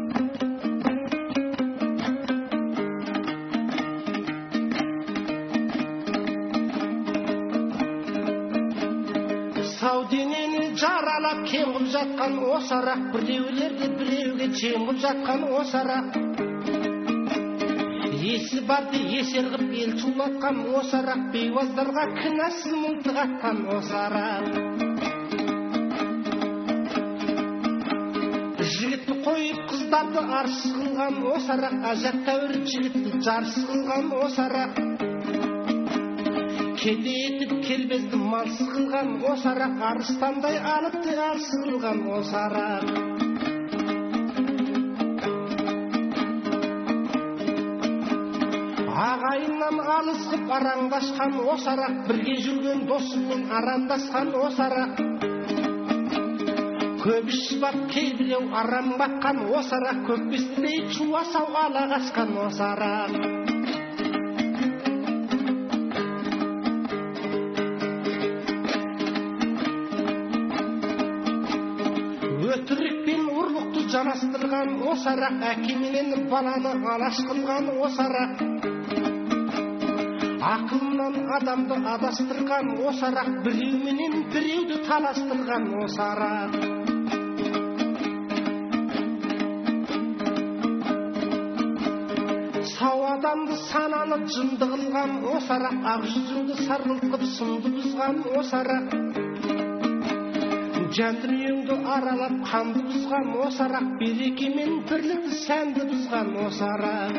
Сауденені жаралап кем қып жатқан осы арақ, біреулерді біреуге жем қып жатқан осы арақ. Есі барды есер қып ел шулатқан осы арақ, бейуаздарға кінәсіз мылтық атқан осы арақ. Жігітті қойып қыздарды арсыз қылған осы арақ, ажат тәуір жігітті жарсыз қылған осы арақ. Кенде етіп келбезді малсыз қылған осы арақ, арыстандай алыпты алсыз қылған осы арақ. Ағайыннан алыс қып араңдасқан осы арақ, бірге жүрген досымен арандасқан осы арақ. Көп ішіп ап кейбіреу арам баққан осы арақ, көкбестідей чуасау алағасқан осы арақ. Өтірікпен ұрлықты жанастырған осы арақ, әкеменен баланы алаш қылған осы арақ. Ақылынан адамды адастырған осы арақ, біреуменен біреуді таластырған осы арақ. Сау адамды сананы жынды қылған осы арақ, ақ жүзіңді сарғылтып сынды бұзған осы арақ. Жан дүниеңді аралап қанды бұзған осы арақ, береке мен бірлікті сәнді бұзған осы арақ.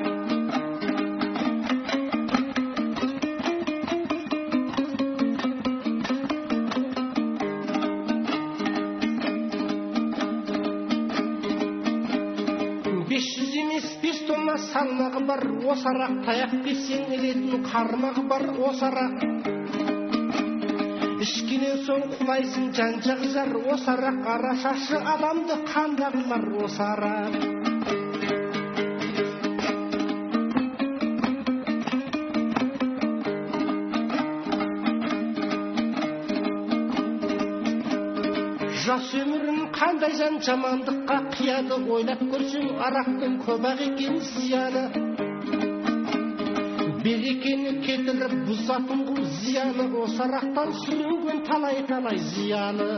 Салмағы бар осы арақ, таяқ бесең елетін қармағы бар осы арақ. Ішкенен соң құлайсың жан-жағызар осы арақ, арашашы адамды қандағылар осы арақ. Жас өмірін қандай жан жамандыққа қияды, ойлап көрсең арақтың көп-ақ екен зияны. Берекені кетіріп бұзатын бұл зияны, осы арақтан сүрінген талай-талай зияны.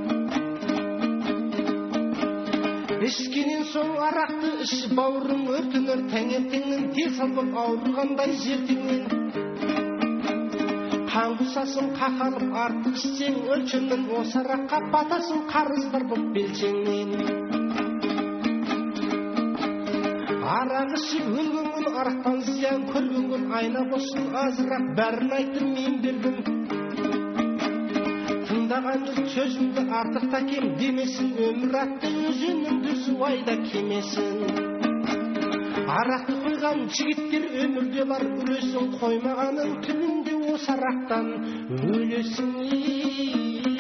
Ішкенен соң арақты іш бауырың өртінер, таңертеңнен тез алып ауырғандай жертеңнен. Қан құсасын қақалып артық ішсең өлшеннен, осы араққа батасын қарыздар боп белшеңнен. Арақ ішіп өлген күн арақтан зиян көрген күн, айна болсын азырақ бәрін айтып мен бердім. Тыңдаған жұрт сөзімді артықта кем демесін, өмір атты өзеніңді суайда кемесін. Арақты қойған жігіттер өмірде бар үлесін, қоймағаның түбінде осы арақтан өлесің.